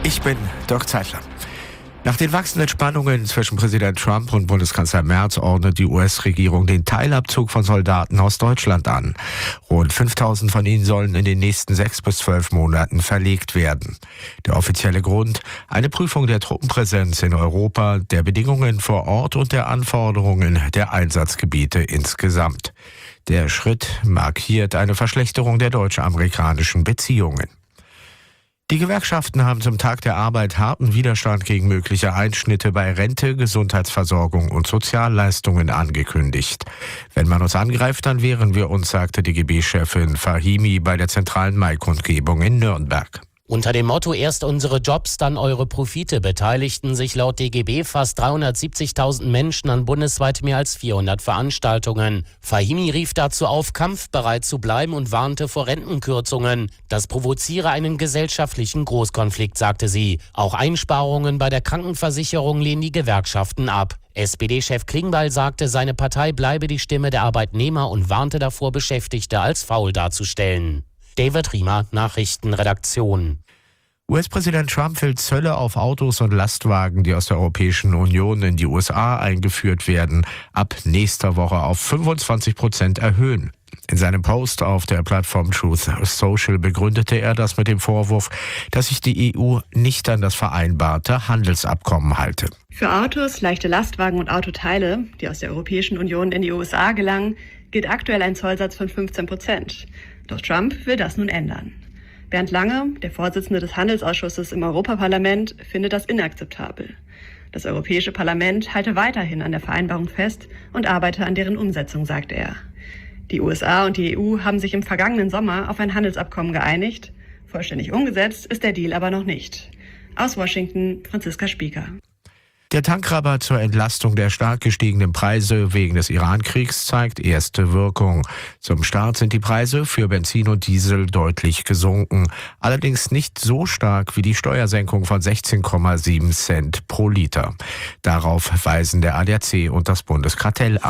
Ich bin Dirk Zeitler. Nach den wachsenden Spannungen zwischen Präsident Trump und Bundeskanzler Merz ordnet die US-Regierung den Teilabzug von Soldaten aus Deutschland an. Rund 5.000 von ihnen sollen in den nächsten 6 bis 12 Monaten verlegt werden. Der offizielle Grund: eine Prüfung der Truppenpräsenz in Europa, der Bedingungen vor Ort und der Anforderungen der Einsatzgebiete insgesamt. Der Schritt markiert eine Verschlechterung der deutsch-amerikanischen Beziehungen. Die Gewerkschaften haben zum Tag der Arbeit harten Widerstand gegen mögliche Einschnitte bei Rente, Gesundheitsversorgung und Sozialleistungen angekündigt. Wenn man uns angreift, dann wehren wir uns, sagte DGB-Chefin Fahimi bei der zentralen Maikundgebung in Nürnberg. Unter dem Motto „Erst unsere Jobs, dann eure Profite" beteiligten sich laut DGB fast 370.000 Menschen an bundesweit mehr als 400 Veranstaltungen. Fahimi rief dazu auf, kampfbereit zu bleiben und warnte vor Rentenkürzungen. Das provoziere einen gesellschaftlichen Großkonflikt, sagte sie. Auch Einsparungen bei der Krankenversicherung lehnen die Gewerkschaften ab. SPD-Chef Klingbeil sagte, seine Partei bleibe die Stimme der Arbeitnehmer und warnte davor, Beschäftigte als faul darzustellen. David Riemer, Nachrichtenredaktion. US-Präsident Trump will Zölle auf Autos und Lastwagen, die aus der Europäischen Union in die USA eingeführt werden, ab nächster Woche auf 25% erhöhen. In seinem Post auf der Plattform Truth Social begründete er das mit dem Vorwurf, dass sich die EU nicht an das vereinbarte Handelsabkommen halte. Für Autos, leichte Lastwagen und Autoteile, die aus der Europäischen Union in die USA gelangen, gilt aktuell ein Zollsatz von 15%. Doch Trump will das nun ändern. Bernd Lange, der Vorsitzende des Handelsausschusses im Europaparlament, findet das inakzeptabel. Das Europäische Parlament halte weiterhin an der Vereinbarung fest und arbeite an deren Umsetzung, sagt er. Die USA und die EU haben sich im vergangenen Sommer auf ein Handelsabkommen geeinigt. Vollständig umgesetzt ist der Deal aber noch nicht. Aus Washington, Franziska Spieker. Der Tankrabatt zur Entlastung der stark gestiegenen Preise wegen des Iran-Kriegs zeigt erste Wirkung. Zum Start sind die Preise für Benzin und Diesel deutlich gesunken. Allerdings nicht so stark wie die Steuersenkung von 16,7 Cent pro Liter. Darauf weisen der ADAC und das Bundeskartellamt.